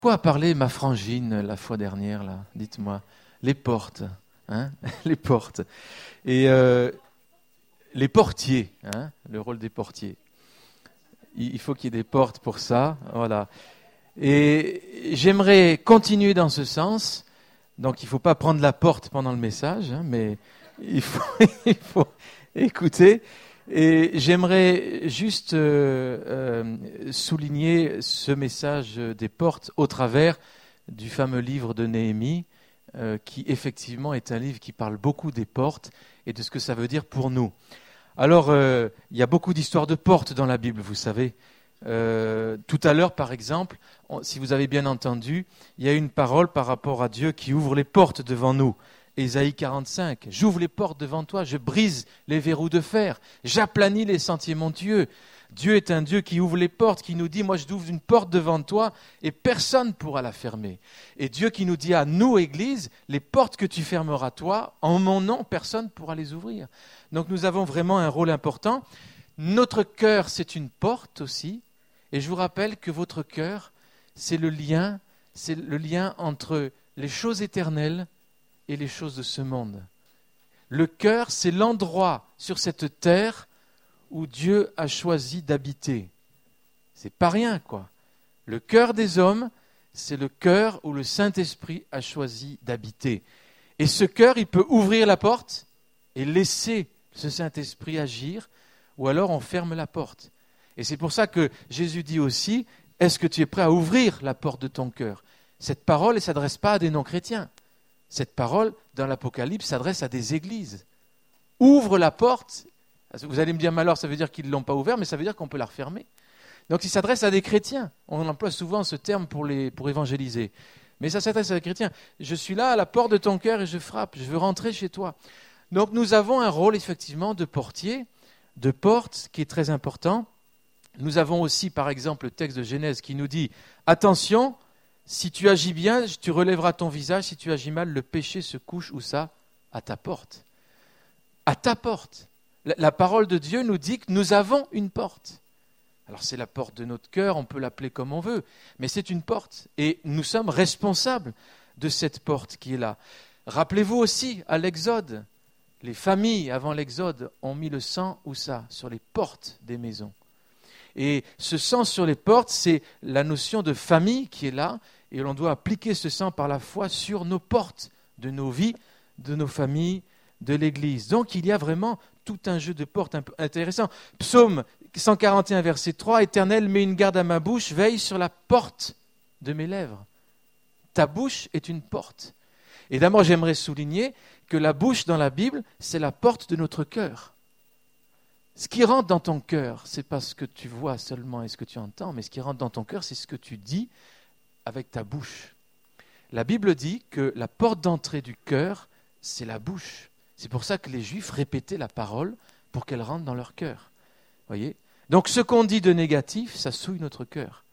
Quoi a parlé ma frangine la fois dernière, là? Dites-moi. Les portes, hein? Les portes. Et les portiers, hein? Le rôle des portiers. Il faut qu'il y ait des portes pour ça, voilà. Et j'aimerais continuer dans ce sens. Donc il ne faut pas prendre la porte pendant le message, hein, mais il faut écouter. Et j'aimerais juste souligner ce message des portes au travers du fameux livre de Néhémie, qui effectivement est un livre qui parle beaucoup des portes et de ce que ça veut dire pour nous. Alors, il y a beaucoup d'histoires de portes dans la Bible, vous savez. Tout à l'heure, par exemple, si vous avez bien entendu, il y a une parole par rapport à Dieu qui ouvre les portes devant nous. Ésaïe 45, j'ouvre les portes devant toi, je brise les verrous de fer, j'aplanis les sentiers montueux. Dieu est un Dieu qui ouvre les portes, qui nous dit, moi je t'ouvre une porte devant toi et personne ne pourra la fermer. Et Dieu qui nous dit à nous, Église, les portes que tu fermeras toi, en mon nom, personne ne pourra les ouvrir. Donc nous avons vraiment un rôle important. Notre cœur, c'est une porte aussi. Et je vous rappelle que votre cœur, c'est le lien entre les choses éternelles et les choses de ce monde. Le cœur, c'est l'endroit sur cette terre où Dieu a choisi d'habiter. C'est pas rien, quoi. Le cœur des hommes, c'est le cœur où le Saint-Esprit a choisi d'habiter. Et ce cœur, il peut ouvrir la porte et laisser ce Saint-Esprit agir, ou alors on ferme la porte. Et c'est pour ça que Jésus dit aussi, est-ce que tu es prêt à ouvrir la porte de ton cœur? Cette parole ne s'adresse pas à des non-chrétiens. Cette parole, dans l'Apocalypse, s'adresse à des églises. Ouvre la porte. Vous allez me dire, mais alors ça veut dire qu'ils ne l'ont pas ouvert, mais ça veut dire qu'on peut la refermer. Donc il s'adresse à des chrétiens. On emploie souvent ce terme pour évangéliser. Mais ça s'adresse à des chrétiens. Je suis là à la porte de ton cœur et je frappe. Je veux rentrer chez toi. Donc nous avons un rôle effectivement de portier, de porte, qui est très important. Nous avons aussi, par exemple, le texte de Genèse qui nous dit « Attention, si tu agis bien, tu relèveras ton visage. Si tu agis mal, le péché se couche, où ça? À ta porte. » À ta porte. La parole de Dieu nous dit que nous avons une porte. Alors c'est la porte de notre cœur, on peut l'appeler comme on veut, mais c'est une porte. Et nous sommes responsables de cette porte qui est là. Rappelez-vous aussi, à l'Exode, les familles avant l'Exode ont mis le sang, où ça? Sur les portes des maisons. Et ce sang sur les portes, c'est la notion de famille qui est là, et l'on doit appliquer ce sang par la foi sur nos portes de nos vies, de nos familles, de l'Église. Donc il y a vraiment tout un jeu de portes intéressant. Psaume 141, verset 3, « Éternel, mets une garde à ma bouche, veille sur la porte de mes lèvres. » Ta bouche est une porte. Et d'abord, j'aimerais souligner que la bouche dans la Bible, c'est la porte de notre cœur. Ce qui rentre dans ton cœur, ce n'est pas ce que tu vois seulement et ce que tu entends, mais ce qui rentre dans ton cœur, c'est ce que tu dis avec ta bouche. La Bible dit que la porte d'entrée du cœur, c'est la bouche. C'est pour ça que les Juifs répétaient la parole pour qu'elle rentre dans leur cœur. Voyez ? Donc ce qu'on dit de négatif, ça souille notre cœur.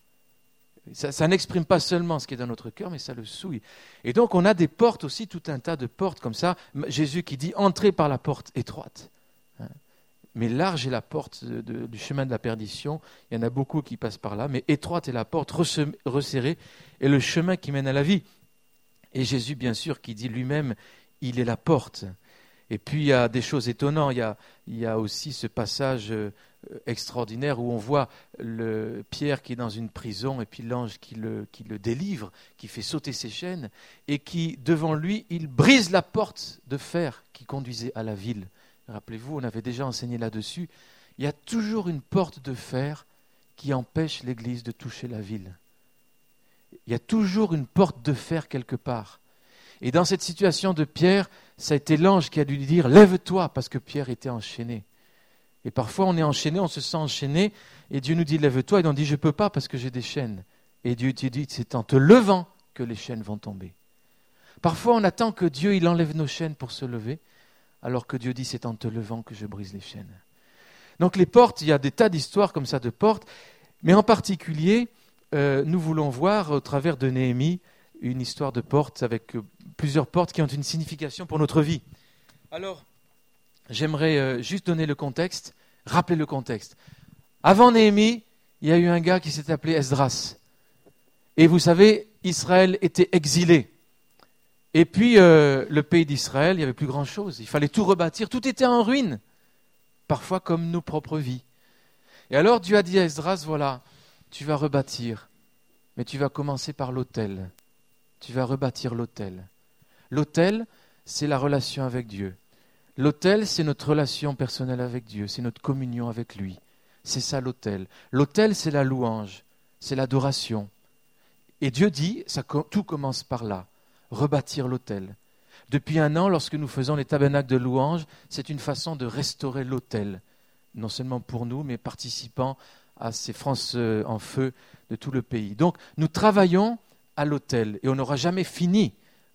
Ça n'exprime pas seulement ce qui est dans notre cœur, mais ça le souille. Et donc on a des portes aussi, tout un tas de portes comme ça. Jésus qui dit « Entrez par la porte étroite ». Mais large est la porte du chemin de la perdition. Il y en a beaucoup qui passent par là. Mais étroite est la porte, resserrée, et le chemin qui mène à la vie. Et Jésus, bien sûr, qui dit lui-même, il est la porte. Et puis, il y a des choses étonnantes. Il y a aussi ce passage extraordinaire où on voit Pierre qui est dans une prison, et puis l'ange qui le délivre, qui fait sauter ses chaînes, et qui, devant lui, il brise la porte de fer qui conduisait à la ville. Rappelez-vous, on avait déjà enseigné là-dessus. Il y a toujours une porte de fer qui empêche l'Église de toucher la ville. Il y a toujours une porte de fer quelque part. Et dans cette situation de Pierre, ça a été l'ange qui a dû lui dire « Lève-toi » parce que Pierre était enchaîné. Et parfois on est enchaîné, on se sent enchaîné, et Dieu nous dit « Lève-toi » et on dit « Je ne peux pas parce que j'ai des chaînes ». Et Dieu te dit « C'est en te levant que les chaînes vont tomber ». Parfois on attend que Dieu il enlève nos chaînes pour se lever, alors que Dieu dit, c'est en te levant que je brise les chaînes. Donc les portes, il y a des tas d'histoires comme ça de portes, mais en particulier, nous voulons voir au travers de Néhémie une histoire de portes avec plusieurs portes qui ont une signification pour notre vie. Alors, j'aimerais juste donner le contexte, rappeler le contexte. Avant Néhémie, il y a eu un gars qui s'est appelé Esdras. Et vous savez, Israël était exilé. Et puis, le pays d'Israël, il n'y avait plus grand-chose. Il fallait tout rebâtir. Tout était en ruine. Parfois comme nos propres vies. Et alors Dieu a dit à Esdras, voilà, tu vas rebâtir. Mais tu vas commencer par l'autel. Tu vas rebâtir l'autel. L'autel, c'est la relation avec Dieu. L'autel, c'est notre relation personnelle avec Dieu. C'est notre communion avec lui. C'est ça l'autel. L'autel, c'est la louange. C'est l'adoration. Et Dieu dit, tout commence par là. Rebâtir l'autel. Depuis 1 an, lorsque nous faisons les tabernacles de louange, c'est une façon de restaurer l'autel. Non seulement pour nous, mais participant à ces frances en feu de tout le pays. Donc, nous travaillons à l'autel et on n'aura jamais fini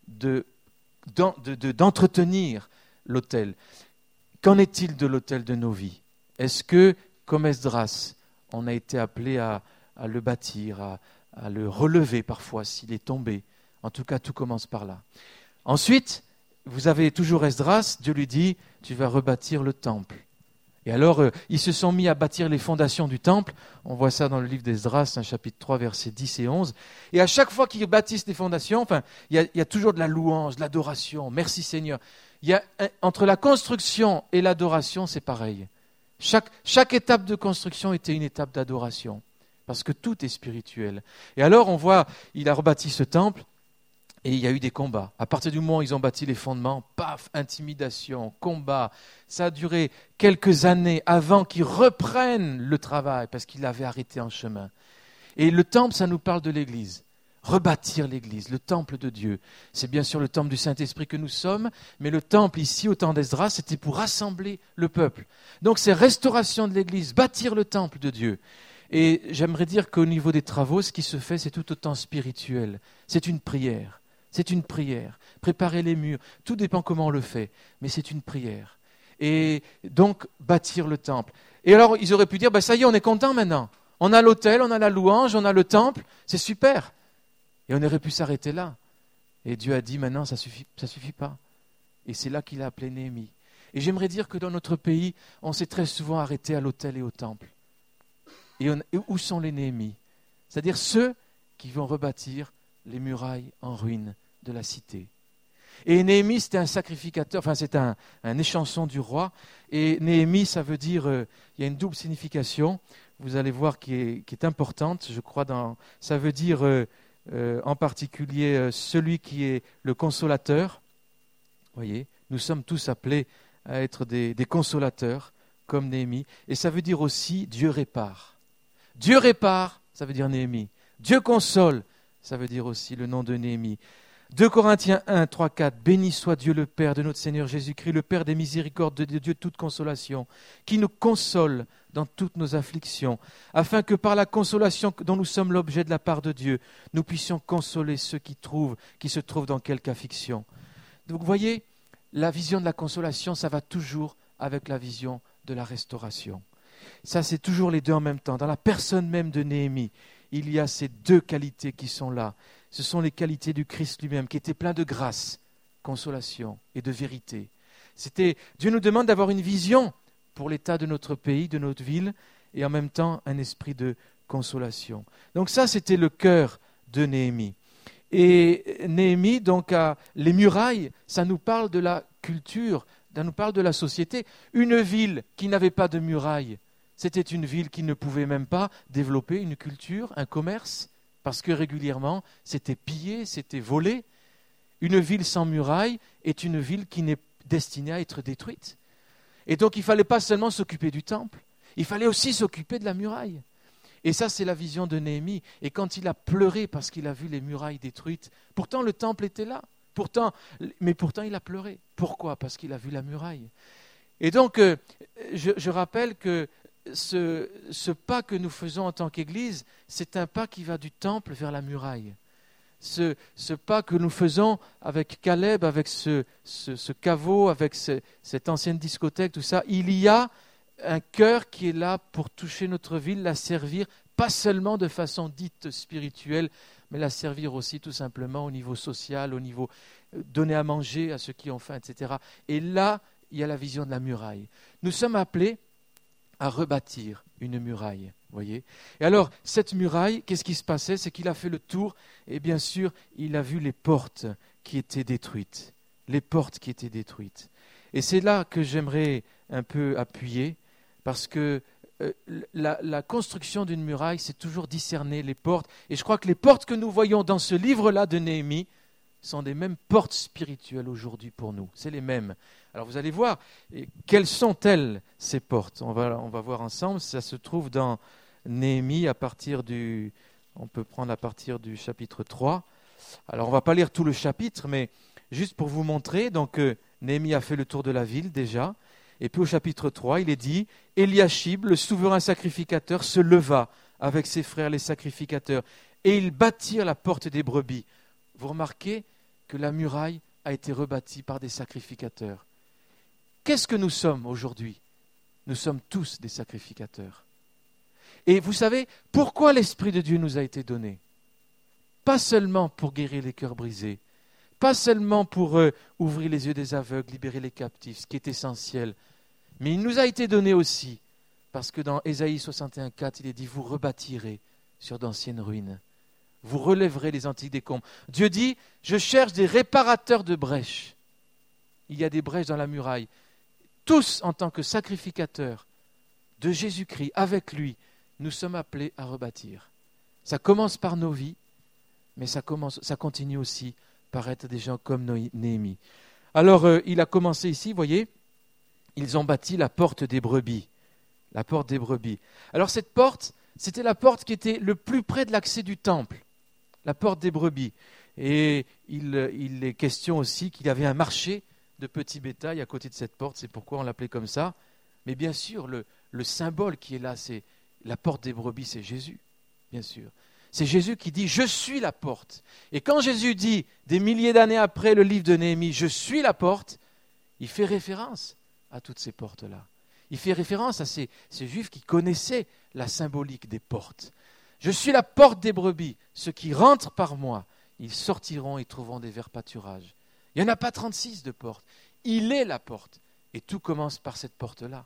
d'entretenir l'autel. Qu'en est-il de l'autel de nos vies? Est-ce que, comme Esdras, on a été appelé à le bâtir, à le relever parfois s'il est tombé? En tout cas, tout commence par là. Ensuite, vous avez toujours Esdras, Dieu lui dit, tu vas rebâtir le temple. Et alors, ils se sont mis à bâtir les fondations du temple. On voit ça dans le livre d'Esdras, chapitre 3, versets 10 et 11. Et à chaque fois qu'ils bâtissent les fondations, il y a toujours de la louange, de l'adoration. Merci Seigneur. Entre la construction et l'adoration, c'est pareil. Chaque étape de construction était une étape d'adoration. Parce que tout est spirituel. Et alors, on voit, il a rebâti ce temple. Et il y a eu des combats. À partir du moment où ils ont bâti les fondements, paf, intimidation, combat. Ça a duré quelques années avant qu'ils reprennent le travail, parce qu'ils l'avaient arrêté en chemin. Et le temple, ça nous parle de l'Église. Rebâtir l'Église, le temple de Dieu. C'est bien sûr le temple du Saint-Esprit que nous sommes, mais le temple ici, au temps d'Esdras, c'était pour rassembler le peuple. Donc c'est restauration de l'Église, bâtir le temple de Dieu. Et j'aimerais dire qu'au niveau des travaux, ce qui se fait, c'est tout autant spirituel. C'est une prière. C'est une prière. Préparer les murs, tout dépend comment on le fait, mais c'est une prière. Et donc, bâtir le temple. Et alors, ils auraient pu dire, ça y est, on est content maintenant. On a l'autel, on a la louange, on a le temple, c'est super. Et on aurait pu s'arrêter là. Et Dieu a dit, maintenant, ça suffit pas. Et c'est là qu'il a appelé Néhémie. Et j'aimerais dire que dans notre pays, on s'est très souvent arrêté à l'autel et au temple. Et où sont les Néhémies? C'est-à-dire ceux qui vont rebâtir les murailles en ruine de la cité. Et Néhémie, c'était un sacrificateur, c'est un échanson du roi. Et Néhémie, ça veut dire, il y a une double signification, vous allez voir qui est importante, je crois, ça veut dire en particulier celui qui est le consolateur. Vous voyez, nous sommes tous appelés à être des consolateurs, comme Néhémie. Et ça veut dire aussi Dieu répare. Dieu répare, ça veut dire Néhémie. Dieu console, ça veut dire aussi le nom de Néhémie. 2 Corinthiens 1, 3, 4. Béni soit Dieu le Père de notre Seigneur Jésus-Christ, le Père des miséricordes, de Dieu de toute consolation, qui nous console dans toutes nos afflictions, afin que par la consolation dont nous sommes l'objet de la part de Dieu, nous puissions consoler ceux qui se trouvent dans quelque affliction. Donc vous voyez, la vision de la consolation, ça va toujours avec la vision de la restauration. Ça, c'est toujours les deux en même temps. Dans la personne même de Néhémie, il y a ces deux qualités qui sont là. Ce sont les qualités du Christ lui-même, qui était plein de grâce, consolation et de vérité. Dieu nous demande d'avoir une vision pour l'état de notre pays, de notre ville, et en même temps un esprit de consolation. Donc ça, c'était le cœur de Néhémie. Et Néhémie, donc, les murailles, ça nous parle de la culture, ça nous parle de la société. Une ville qui n'avait pas de murailles, c'était une ville qui ne pouvait même pas développer une culture, un commerce, parce que régulièrement, c'était pillé, c'était volé. Une ville sans murailles est une ville qui n'est destinée à être détruite. Et donc, il ne fallait pas seulement s'occuper du temple, il fallait aussi s'occuper de la muraille. Et ça, c'est la vision de Néhémie. Et quand il a pleuré parce qu'il a vu les murailles détruites, pourtant le temple était là, mais pourtant il a pleuré. Pourquoi? Parce qu'il a vu la muraille. Et donc, je rappelle que ce pas que nous faisons en tant qu'Église, c'est un pas qui va du temple vers la muraille. Ce pas que nous faisons avec Caleb, avec ce caveau, avec cette ancienne discothèque, tout ça, il y a un cœur qui est là pour toucher notre ville, la servir, pas seulement de façon dite spirituelle, mais la servir aussi tout simplement au niveau social, au niveau donner à manger à ceux qui ont faim, etc. Et là, il y a la vision de la muraille. Nous sommes appelés à rebâtir une muraille, voyez. Et alors, cette muraille, qu'est-ce qui se passait? C'est qu'il a fait le tour et bien sûr, il a vu les portes qui étaient détruites. Les portes qui étaient détruites. Et c'est là que j'aimerais un peu appuyer, parce que la construction d'une muraille, c'est toujours discerner les portes. Et je crois que les portes que nous voyons dans ce livre-là de Néhémie sont des mêmes portes spirituelles aujourd'hui pour nous. C'est les mêmes. Alors vous allez voir, quelles sont-elles ces portes? On va voir ensemble. Ça se trouve dans Néhémie on peut prendre à partir du chapitre 3. Alors on ne va pas lire tout le chapitre, mais juste pour vous montrer. Donc Néhémie a fait le tour de la ville déjà. Et puis au chapitre 3, il est dit, Eliashib, le souverain sacrificateur, se leva avec ses frères les sacrificateurs, et ils bâtirent la porte des brebis. Vous remarquez que la muraille a été rebâtie par des sacrificateurs. Qu'est-ce que nous sommes aujourd'hui? Nous sommes tous des sacrificateurs. Et vous savez, pourquoi l'Esprit de Dieu nous a été donné? Pas seulement pour guérir les cœurs brisés, pas seulement pour ouvrir les yeux des aveugles, libérer les captifs, ce qui est essentiel, mais il nous a été donné aussi, parce que dans Ésaïe 61,4, il est dit, vous rebâtirez sur d'anciennes ruines. Vous relèverez les antiques décombres. Dieu dit, je cherche des réparateurs de brèches. Il y a des brèches dans la muraille. Tous, en tant que sacrificateurs de Jésus-Christ, avec lui, nous sommes appelés à rebâtir. Ça commence par nos vies, mais ça continue aussi par être des gens comme Néhémie. Alors, il a commencé ici, vous voyez, ils ont bâti la porte des brebis. La porte des brebis. Alors cette porte, c'était la porte qui était le plus près de l'accès du temple. La porte des brebis. Et il est question aussi qu'il y avait un marché de petits bétail à côté de cette porte. C'est pourquoi on l'appelait comme ça. Mais bien sûr, le symbole qui est là, c'est la porte des brebis, c'est Jésus, bien sûr. C'est Jésus qui dit « Je suis la porte ». Et quand Jésus dit, des milliers d'années après le livre de Néhémie, « Je suis la porte », il fait référence à toutes ces portes-là. Il fait référence à ces Juifs qui connaissaient la symbolique des portes. « Je suis la porte des brebis. Ceux qui rentrent par moi, ils sortiront et trouveront des verts pâturages. » Il n'y en a pas 36 de portes. Il est la porte. Et tout commence par cette porte-là.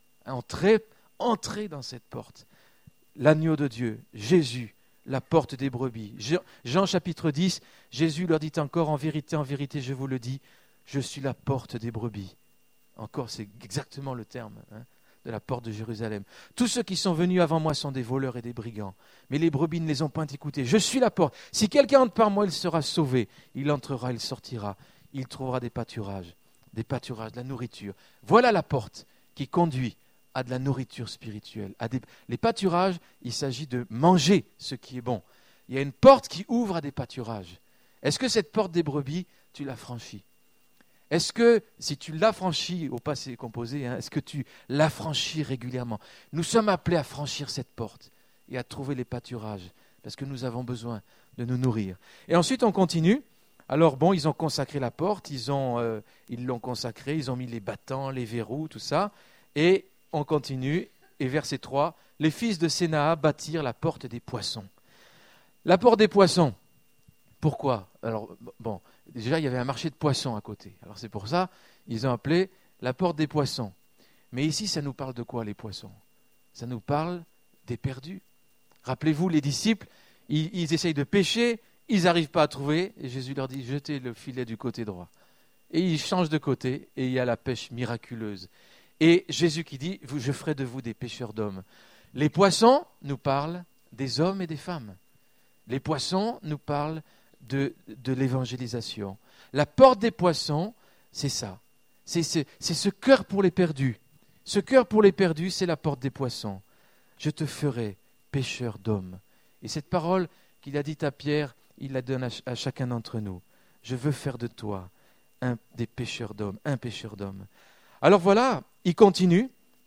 Entrez dans cette porte. L'agneau de Dieu, Jésus, la porte des brebis. Jean chapitre 10, Jésus leur dit encore, en vérité, je vous le dis, je suis la porte des brebis. Encore, c'est exactement le terme de la porte de Jérusalem. Tous ceux qui sont venus avant moi sont des voleurs et des brigands, mais les brebis ne les ont point écoutés. Je suis la porte. Si quelqu'un entre par moi, il sera sauvé. Il entrera, il sortira. Il trouvera des pâturages, de la nourriture. Voilà la porte qui conduit à de la nourriture spirituelle. Les pâturages, il s'agit de manger ce qui est bon. Il y a une porte qui ouvre à des pâturages. Est-ce que cette porte des brebis, tu l'as franchie? Est-ce que, si tu l'as franchie au passé composé, est-ce que tu l'as franchie régulièrement? Nous sommes appelés à franchir cette porte et à trouver les pâturages, parce que nous avons besoin de nous nourrir. Et ensuite, on continue. Alors bon, ils ont consacré la porte, ils l'ont consacrée, ils ont mis les battants, les verrous, tout ça. Et on continue, et verset 3, les fils de Sénaa bâtirent la porte des poissons. La porte des poissons, pourquoi? Alors, bon, déjà, il y avait un marché de poissons à côté. Alors, c'est pour ça, ils ont appelé la porte des poissons. Mais ici, ça nous parle de quoi, les poissons? Ça nous parle des perdus. Rappelez-vous, les disciples, ils essayent de pêcher, ils n'arrivent pas à trouver, et Jésus leur dit, jetez le filet du côté droit. Et ils changent de côté, et il y a la pêche miraculeuse. Et Jésus qui dit, je ferai de vous des pêcheurs d'hommes. Les poissons nous parlent des hommes et des femmes. Les poissons nous parlent de l'évangélisation. La porte des poissons, c'est ça. C'est ce cœur pour les perdus. Ce cœur pour les perdus, c'est la porte des poissons. Je te ferai pêcheur d'hommes. Et cette parole qu'il a dite à Pierre, il la donne à chacun d'entre nous. Je veux faire de toi un pêcheur d'hommes. Alors voilà, il continue.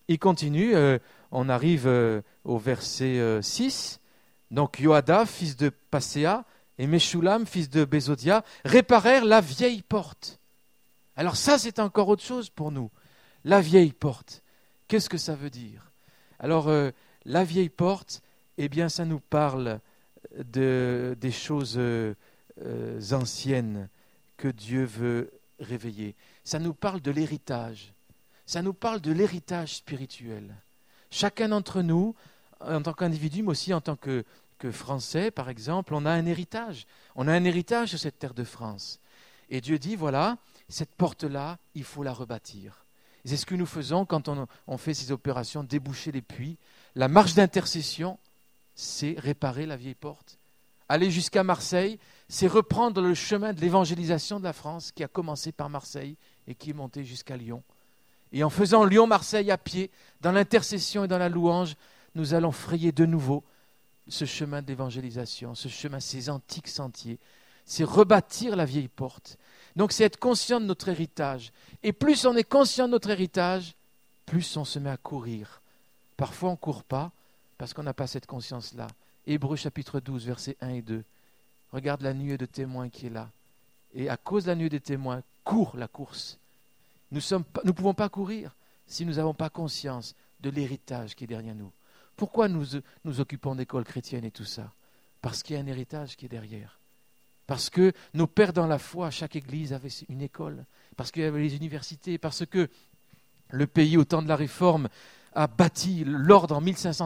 On arrive au verset 6. Donc Yoada, fils de Passéa, et Meshulam, fils de Bézodia, réparèrent la vieille porte. Alors ça, c'est encore autre chose pour nous. La vieille porte. Qu'est-ce que ça veut dire? Alors, la vieille porte, eh bien, ça nous parle des choses anciennes que Dieu veut réveiller. Ça nous parle de l'héritage. Ça nous parle de l'héritage spirituel. Chacun d'entre nous, en tant qu'individu, mais aussi en tant que Français, par exemple, on a un héritage. On a un héritage sur cette terre de France. Et Dieu dit, voilà, cette porte-là, il faut la rebâtir. Et c'est ce que nous faisons quand on fait ces opérations, déboucher les puits. La marche d'intercession, c'est réparer la vieille porte. Aller jusqu'à Marseille, c'est reprendre le chemin de l'évangélisation de la France qui a commencé par Marseille et qui est monté jusqu'à Lyon. Et en faisant Lyon-Marseille à pied, dans l'intercession et dans la louange, nous allons frayer de nouveau ce chemin de l'évangélisation, ce chemin, ces antiques sentiers. C'est rebâtir la vieille porte. Donc c'est être conscient de notre héritage. Et plus on est conscient de notre héritage, plus on se met à courir. Parfois on ne court pas parce qu'on n'a pas cette conscience-là. Hébreux chapitre 12, versets 1 et 2. Regarde la nuée de témoins qui est là. Et à cause de la nuée des témoins, cours la course. Nous ne pouvons pas courir si nous n'avons pas conscience de l'héritage qui est derrière nous. Pourquoi nous occupons d'écoles chrétiennes et tout ça? Parce qu'il y a un héritage qui est derrière. Parce que nos pères dans la foi, chaque église avait une école. Parce qu'il y avait les universités. Parce que le pays, au temps de la Réforme, a bâti l'ordre en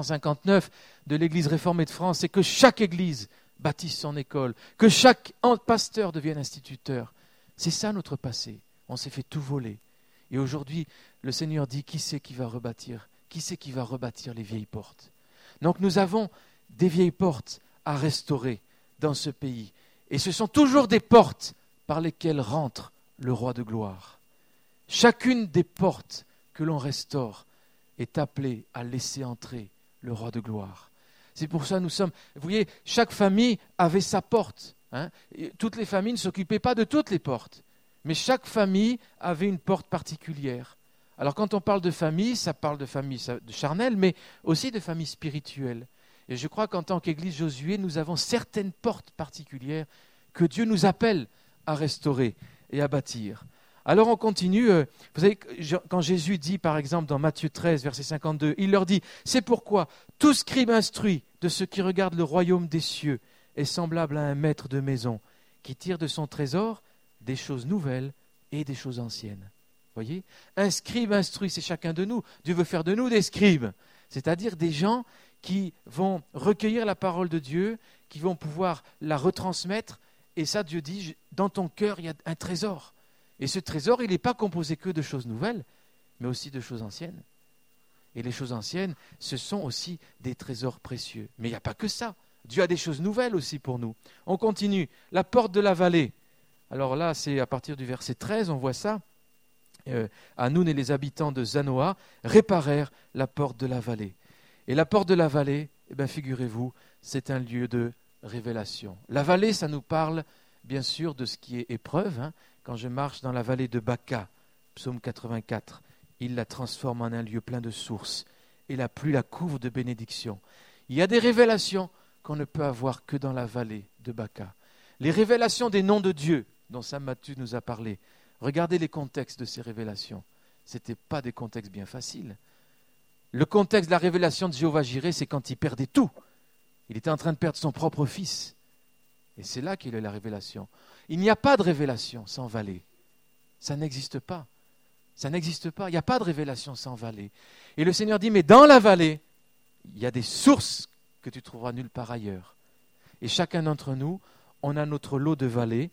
1559 de l'Église réformée de France. C'est que chaque église bâtisse son école. Que chaque pasteur devienne instituteur. C'est ça notre passé. On s'est fait tout voler. Et aujourd'hui, le Seigneur dit, qui c'est qui va rebâtir? Qui c'est qui va rebâtir les vieilles portes? Donc nous avons des vieilles portes à restaurer dans ce pays. Et ce sont toujours des portes par lesquelles rentre le roi de gloire. Chacune des portes que l'on restaure est appelée à laisser entrer le roi de gloire. C'est pour ça que nous sommes... Vous voyez, chaque famille avait sa porte. Et toutes les familles ne s'occupaient pas de toutes les portes. Mais chaque famille avait une porte particulière. Alors quand on parle de famille, ça parle de famille charnelle, mais aussi de famille spirituelle. Et je crois qu'en tant qu'Église Josué, nous avons certaines portes particulières que Dieu nous appelle à restaurer et à bâtir. Alors on continue. Vous savez, quand Jésus dit, par exemple, dans Matthieu 13, verset 52, il leur dit, « C'est pourquoi tout scribe instruit de ceux qui regardent le royaume des cieux est semblable à un maître de maison qui tire de son trésor des choses nouvelles et des choses anciennes. » Voyez, un scribe instruit, c'est chacun de nous. Dieu veut faire de nous des scribes, c'est-à-dire des gens qui vont recueillir la parole de Dieu, qui vont pouvoir la retransmettre. Et ça, Dieu dit, dans ton cœur, il y a un trésor. Et ce trésor, il n'est pas composé que de choses nouvelles, mais aussi de choses anciennes. Et les choses anciennes, ce sont aussi des trésors précieux. Mais il n'y a pas que ça. Dieu a des choses nouvelles aussi pour nous. On continue. La porte de la vallée. Alors là, c'est à partir du verset 13, on voit ça. Hanoun et les habitants de Zanoa réparèrent la porte de la vallée. Et la porte de la vallée, figurez-vous, c'est un lieu de révélation. La vallée, ça nous parle bien sûr de ce qui est épreuve. Quand je marche dans la vallée de Baca, psaume 84, il la transforme en un lieu plein de sources et la pluie la couvre de bénédictions. Il y a des révélations qu'on ne peut avoir que dans la vallée de Baca. Les révélations des noms de Dieu, dont Saint Matthieu nous a parlé. Regardez les contextes de ces révélations. Ce n'étaient pas des contextes bien faciles. Le contexte de la révélation de Jéhovah-Jireh, c'est quand il perdait tout. Il était en train de perdre son propre fils. Et c'est là qu'il y a la révélation. Il n'y a pas de révélation sans vallée. Ça n'existe pas. Ça n'existe pas. Il n'y a pas de révélation sans vallée. Et le Seigneur dit, mais dans la vallée, il y a des sources que tu trouveras nulle part ailleurs. Et chacun d'entre nous, on a notre lot de vallées.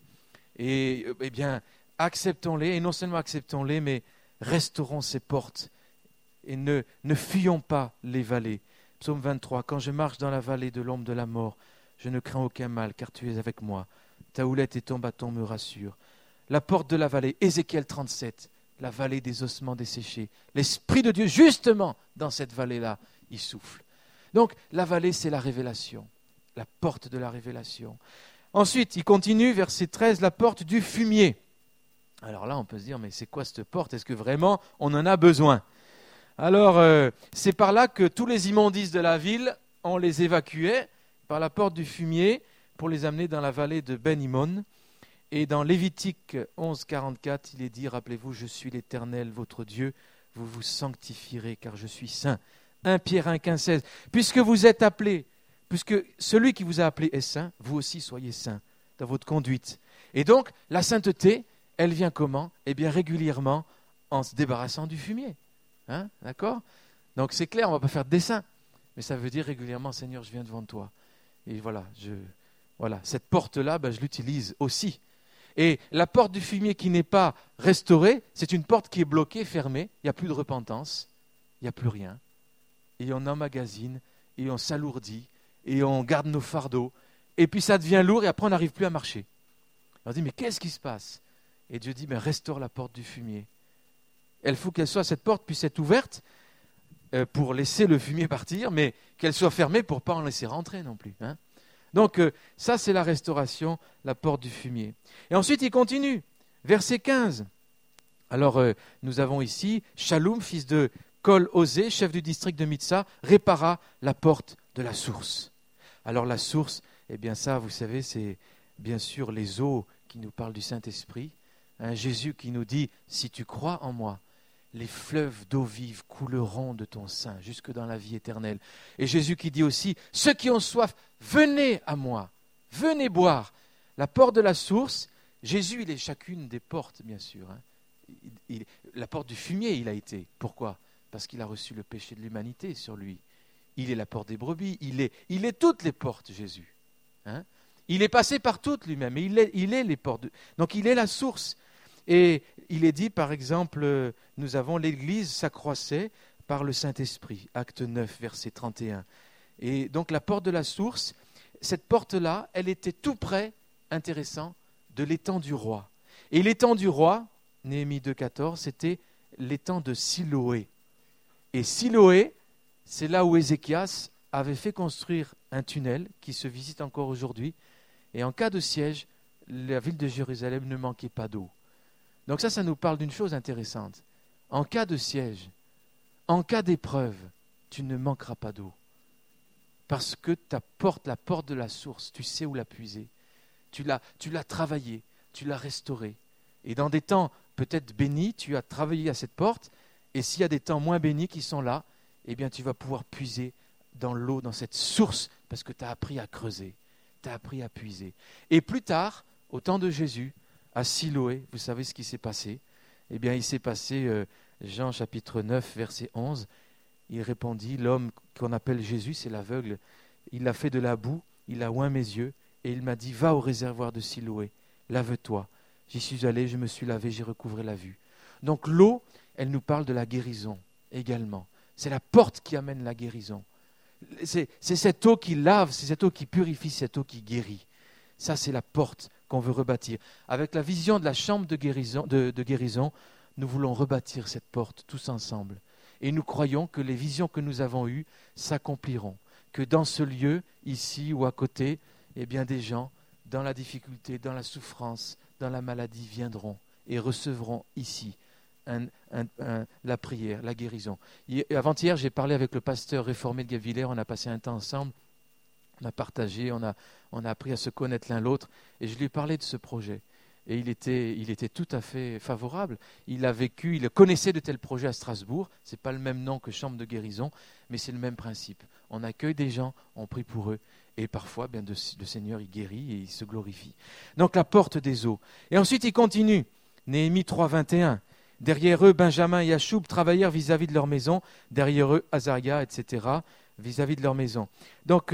Et acceptons-les. Et non seulement acceptons-les, mais restaurons ces portes. Et ne fuyons pas les vallées. Psaume 23, quand je marche dans la vallée de l'ombre de la mort, je ne crains aucun mal, car tu es avec moi. Ta houlette et ton bâton me rassurent. La porte de la vallée, Ézéchiel 37, la vallée des ossements desséchés. L'Esprit de Dieu, justement, dans cette vallée-là, il souffle. Donc, la vallée, c'est la révélation, la porte de la révélation. Ensuite, il continue, verset 13, la porte du fumier. Alors là, on peut se dire, mais c'est quoi cette porte? Est-ce que vraiment on en a besoin? Alors, c'est par là que tous les immondices de la ville, on les évacuait par la porte du fumier pour les amener dans la vallée de Ben-Himon. Et dans Lévitique 11, 44, il est dit, rappelez-vous, je suis l'Éternel, votre Dieu, vous vous sanctifierez car je suis saint. 1 Pierre 1, 15, 16. Puisque vous êtes appelés, puisque celui qui vous a appelé est saint, vous aussi soyez saints dans votre conduite. Et donc, la sainteté, elle vient comment? Eh bien, régulièrement, en se débarrassant du fumier. D'accord? Donc c'est clair, on ne va pas faire de dessin, mais ça veut dire régulièrement, Seigneur, je viens devant toi. Et voilà, cette porte-là, je l'utilise aussi. Et la porte du fumier qui n'est pas restaurée, c'est une porte qui est bloquée, fermée, il n'y a plus de repentance, il n'y a plus rien. Et on emmagasine, et on s'alourdit, et on garde nos fardeaux, et puis ça devient lourd, et après on n'arrive plus à marcher. On dit, mais qu'est-ce qui se passe? Et Dieu dit, restaure la porte du fumier. Il faut qu'elle soit, cette porte puisse être ouverte pour laisser le fumier partir, mais qu'elle soit fermée pour ne pas en laisser rentrer non plus. Hein. Donc ça, c'est la restauration, la porte du fumier. Et ensuite, il continue, verset 15. Alors, nous avons ici, Shaloum, fils de Kol-Osé, chef du district de Mitsa, répara la porte de la source. Alors la source, eh bien ça, vous savez, c'est bien sûr les eaux qui nous parlent du Saint-Esprit. Hein, Jésus qui nous dit, si tu crois en moi, les fleuves d'eau vive couleront de ton sein jusque dans la vie éternelle. Et Jésus qui dit aussi, ceux qui ont soif, venez à moi, venez boire. La porte de la source, Jésus, il est chacune des portes, bien sûr. Hein. La porte du fumier, il a été. Pourquoi? Parce qu'il a reçu le péché de l'humanité sur lui. Il est la porte des brebis, il est toutes les portes, Jésus. Hein. Il est passé par toutes lui-même, et il est les portes. Donc il est la source. Et il est dit, par exemple, nous avons l'Église s'accroissait par le Saint-Esprit, acte 9, verset 31. Et donc la porte de la source, cette porte-là, elle était tout près, intéressant, de l'étang du roi. Et l'étang du roi, Néhémie 2,14, c'était l'étang de Siloé. Et Siloé, c'est là où Ézéchias avait fait construire un tunnel qui se visite encore aujourd'hui. Et en cas de siège, la ville de Jérusalem ne manquait pas d'eau. Donc ça nous parle d'une chose intéressante. En cas de siège, en cas d'épreuve, tu ne manqueras pas d'eau. Parce que la porte de la source, tu sais où la puiser. Tu l'as travaillée, tu l'as restaurée. Et dans des temps peut-être bénis, tu as travaillé à cette porte. Et s'il y a des temps moins bénis qui sont là, eh bien tu vas pouvoir puiser dans l'eau, dans cette source, parce que tu as appris à creuser, tu as appris à puiser. Et plus tard, au temps de Jésus, à Siloé, vous savez ce qui s'est passé? Eh bien, il s'est passé, Jean chapitre 9, verset 11, il répondit, l'homme qu'on appelle Jésus, c'est l'aveugle, il a fait de la boue, il a oint mes yeux, et il m'a dit, va au réservoir de Siloé, lave-toi. J'y suis allé, je me suis lavé, j'ai recouvré la vue. Donc l'eau, elle nous parle de la guérison également. C'est la porte qui amène la guérison. C'est cette eau qui lave, c'est cette eau qui purifie, cette eau qui guérit. Ça, c'est la porte qu'on veut rebâtir. Avec la vision de la chambre de guérison, nous voulons rebâtir cette porte tous ensemble. Et nous croyons que les visions que nous avons eues s'accompliront. Que dans ce lieu, ici ou à côté, eh bien, des gens, dans la difficulté, dans la souffrance, dans la maladie, viendront et recevront ici la prière, la guérison. Avant-hier, j'ai parlé avec le pasteur réformé de Gavillers, on a passé un temps ensemble, on a partagé, on a appris à se connaître l'un l'autre, et je lui ai parlé de ce projet. Et il était tout à fait favorable. Il a vécu, il connaissait de tels projets à Strasbourg. Ce n'est pas le même nom que Chambre de guérison, mais c'est le même principe. On accueille des gens, on prie pour eux, et parfois, bien, le Seigneur, il guérit et il se glorifie. Donc la porte des eaux. Et ensuite, il continue. Néhémie 3, 21. Derrière eux, Benjamin et Achoub travaillèrent vis-à-vis de leur maison. Derrière eux, Azaria, etc., vis-à-vis de leur maison. Donc,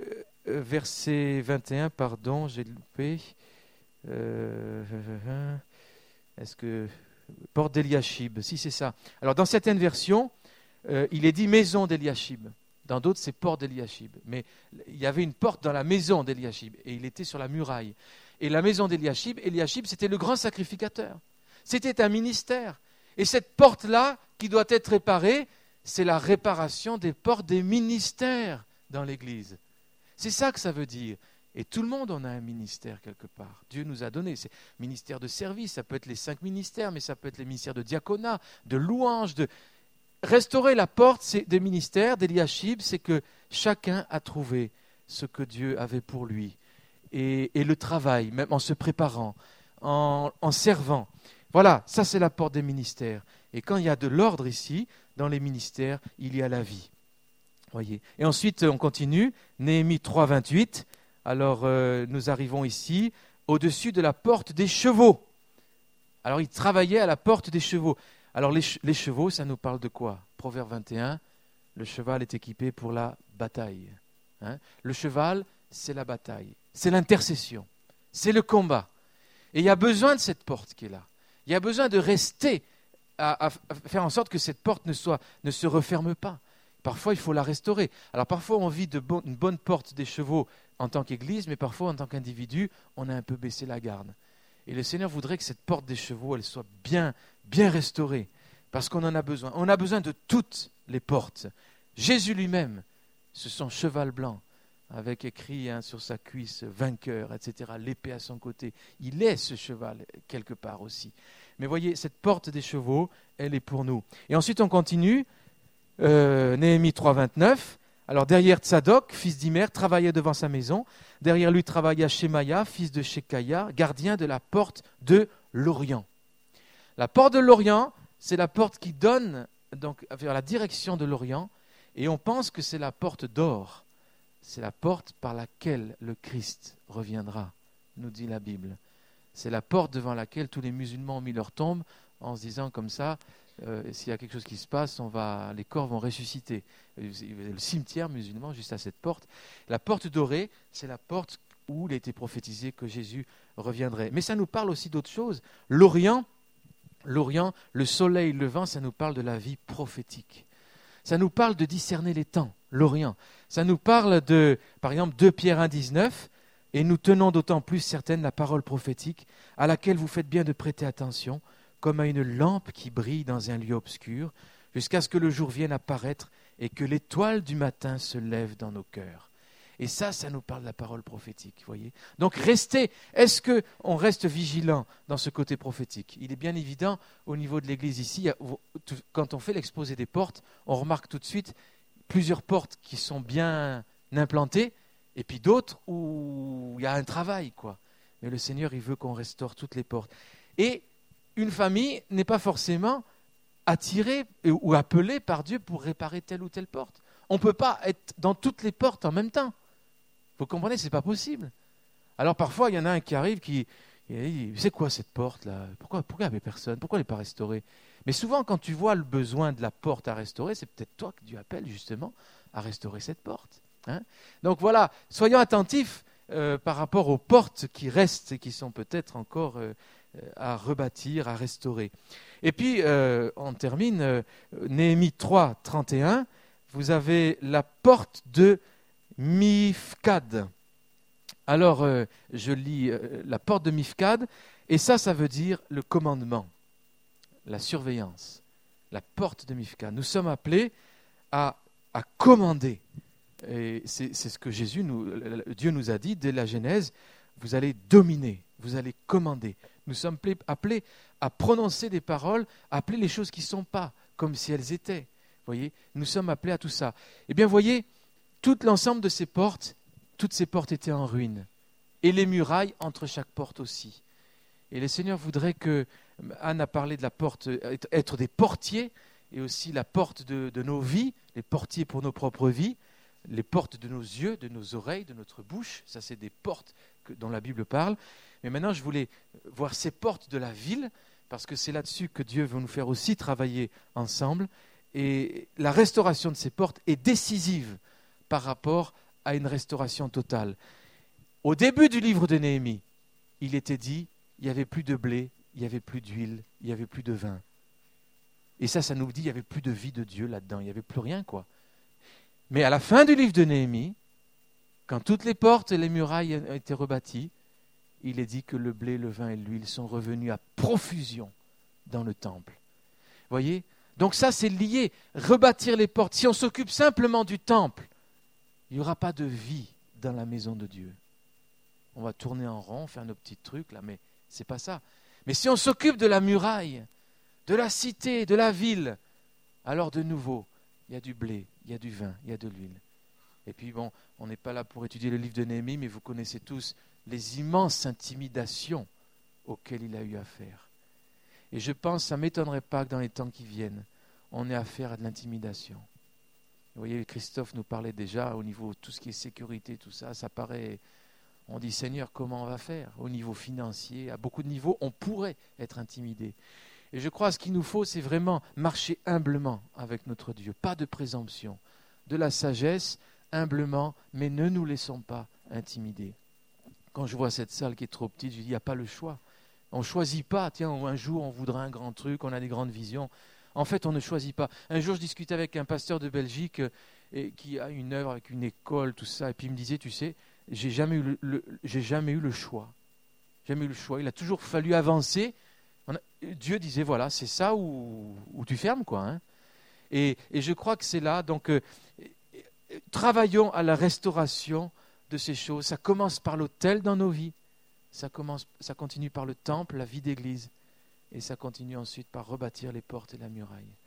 verset 21, pardon, j'ai loupé. Est-ce que... Porte d'Eliashib, si c'est ça. Alors, dans certaines versions, il est dit maison d'Eliashib. Dans d'autres, c'est porte d'Eliashib. Mais il y avait une porte dans la maison d'Eliashib, et il était sur la muraille. Et la maison d'Eliashib, c'était le grand sacrificateur. C'était un ministère. Et cette porte-là, qui doit être réparée, c'est la réparation des portes des ministères dans l'Église. C'est ça que ça veut dire. Et tout le monde en a un ministère quelque part. Dieu nous a donné. C'est ministère de service, ça peut être les 5 ministères, mais ça peut être les ministères de diaconat, de louange, de... Restaurer la porte des ministères, d'Eliashib, c'est que chacun a trouvé ce que Dieu avait pour lui. Et le travail, même en se préparant, en servant. Voilà, ça c'est la porte des ministères. Et quand il y a de l'ordre ici, dans les ministères, il y a la vie. Voyez. Et ensuite, on continue, Néhémie 3, 28. Alors, nous arrivons ici, au-dessus de la porte des chevaux. Alors, il travaillait à la porte des chevaux. Alors, les chevaux, ça nous parle de quoi? Proverbe 21, le cheval est équipé pour la bataille. Hein. Le cheval, c'est la bataille, c'est l'intercession, c'est le combat. Et il y a besoin de cette porte qui est là. Il y a besoin de rester à faire en sorte que cette porte ne se referme pas. Parfois, il faut la restaurer. Alors parfois, on vit une bonne porte des chevaux en tant qu'Église, mais parfois, en tant qu'individu, on a un peu baissé la garde. Et le Seigneur voudrait que cette porte des chevaux, elle soit bien, bien restaurée, parce qu'on en a besoin. On a besoin de toutes les portes. Jésus lui-même, c'est son cheval blanc, avec écrit sur sa cuisse, vainqueur, etc., l'épée à son côté. Il est ce cheval, quelque part aussi. Mais voyez, cette porte des chevaux, elle est pour nous. Et ensuite, on continue, Néhémie 3, 29. Alors, derrière Tsadok, fils d'Imer, travaillait devant sa maison. Derrière lui travailla Shemaïa, fils de Shekaya, gardien de la porte de l'Orient. La porte de l'Orient, c'est la porte qui donne donc vers la direction de l'Orient. Et on pense que c'est la porte d'or. C'est la porte par laquelle le Christ reviendra, nous dit la Bible. C'est la porte devant laquelle tous les musulmans ont mis leur tombe en se disant comme ça, s'il y a quelque chose qui se passe, les corps vont ressusciter. Le cimetière musulman juste à cette porte. La porte dorée, c'est la porte où il a été prophétisé que Jésus reviendrait. Mais ça nous parle aussi d'autre chose. L'Orient, le soleil levant, ça nous parle de la vie prophétique. Ça nous parle de discerner les temps, l'Orient. Ça nous parle de, par exemple, 2 Pierre 1, 19, et nous tenons d'autant plus certaine la parole prophétique, à laquelle vous faites bien de prêter attention, comme à une lampe qui brille dans un lieu obscur, jusqu'à ce que le jour vienne apparaître et que l'étoile du matin se lève dans nos cœurs. Et ça nous parle de la parole prophétique, voyez. Donc est-ce qu'on reste vigilant dans ce côté prophétique? Il est bien évident, au niveau de l'Église ici, quand on fait l'exposé des portes, on remarque tout de suite plusieurs portes qui sont bien implantées, et puis d'autres où il y a un travail, quoi. Mais le Seigneur, il veut qu'on restaure toutes les portes. Et une famille n'est pas forcément attirée ou appelée par Dieu pour réparer telle ou telle porte. On ne peut pas être dans toutes les portes en même temps. Vous comprenez, ce n'est pas possible. Alors parfois, il y en a un qui arrive qui dit, c'est quoi cette porte-là? Pourquoi il n'y avait personne? Pourquoi elle n'est pas restaurée? Mais souvent, quand tu vois le besoin de la porte à restaurer, c'est peut-être toi que Dieu appelle justement à restaurer cette porte. Hein? Donc voilà, soyons attentifs par rapport aux portes qui restent et qui sont peut-être encore à rebâtir, à restaurer. Et puis, on termine, Néhémie 3, 31, vous avez la porte de Mifkad. Alors, je lis la porte de Mifkad, et ça veut dire le commandement, la surveillance, la porte de Mifkad. Nous sommes appelés à commander. Et c'est ce que Dieu nous a dit dès la Genèse, vous allez dominer, vous allez commander. Nous sommes appelés à prononcer des paroles, à appeler les choses qui ne sont pas comme si elles étaient. Voyez, nous sommes appelés à tout ça. Eh bien, voyez, tout l'ensemble de ces portes, toutes ces portes étaient en ruine. Et les murailles entre chaque porte aussi. Et le Seigneur voudrait que, Anne a parlé de la porte, être des portiers, et aussi la porte de nos vies, les portiers pour nos propres vies, les portes de nos yeux, de nos oreilles, de notre bouche. Ça, c'est des portes dont la Bible parle. Mais maintenant, je voulais voir ces portes de la ville, parce que c'est là-dessus que Dieu veut nous faire aussi travailler ensemble. Et la restauration de ces portes est décisive par rapport à une restauration totale. Au début du livre de Néhémie, il était dit, il n'y avait plus de blé, il n'y avait plus d'huile, il n'y avait plus de vin. Et ça nous dit, il n'y avait plus de vie de Dieu là-dedans, il n'y avait plus rien, quoi. Mais à la fin du livre de Néhémie, quand toutes les portes et les murailles ont été rebâties, il est dit que le blé, le vin et l'huile sont revenus à profusion dans le temple. Voyez ? Donc ça, c'est lié. Rebâtir les portes. Si on s'occupe simplement du temple, il n'y aura pas de vie dans la maison de Dieu. On va tourner en rond, faire nos petits trucs, là, mais ce n'est pas ça. Mais si on s'occupe de la muraille, de la cité, de la ville, alors de nouveau, il y a du blé, il y a du vin, il y a de l'huile. Et puis bon, on n'est pas là pour étudier le livre de Néhémie, mais vous connaissez tous les immenses intimidations auxquelles il a eu affaire. Et je pense, ça ne m'étonnerait pas que dans les temps qui viennent, on ait affaire à de l'intimidation. Vous voyez, Christophe nous parlait déjà au niveau de tout ce qui est sécurité, tout ça, ça paraît... On dit, Seigneur, comment on va faire? Au niveau financier, à beaucoup de niveaux, on pourrait être intimidé. Et je crois que ce qu'il nous faut, c'est vraiment marcher humblement avec notre Dieu. Pas de présomption. De la sagesse, humblement, mais ne nous laissons pas intimider. Quand je vois cette salle qui est trop petite, je dis, il n'y a pas le choix. On ne choisit pas, tiens, un jour on voudra un grand truc, on a des grandes visions. En fait, on ne choisit pas. Un jour, je discutais avec un pasteur de Belgique qui a une œuvre avec une école, tout ça, et puis il me disait, tu sais, j'ai jamais eu le choix. Jamais eu le choix. Il a toujours fallu avancer. Dieu disait, voilà, c'est ça ou tu fermes, quoi. Hein. Et je crois que c'est là. Donc, travaillons à la restauration de ces choses. Ça commence par l'autel dans nos vies. Ça continue par le temple, la vie d'église. Et ça continue ensuite par rebâtir les portes et la muraille.